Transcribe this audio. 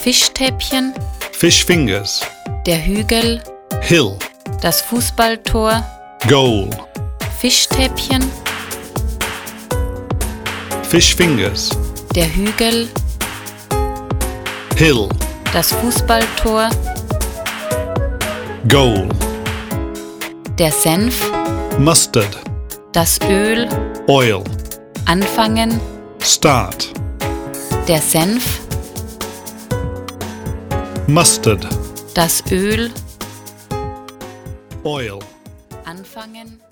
Fischstäbchen, Fish fingers. der Hügel, Hill. das Fußballtor, Goal. Fischstäbchen, Fish fingers. der Hügel, Hill. das Fußballtor, Goal. der Senf, Mustard. das Öl, Oil. anfangen, Start. der Senf, Mustard. das Öl, Oil. anfangen.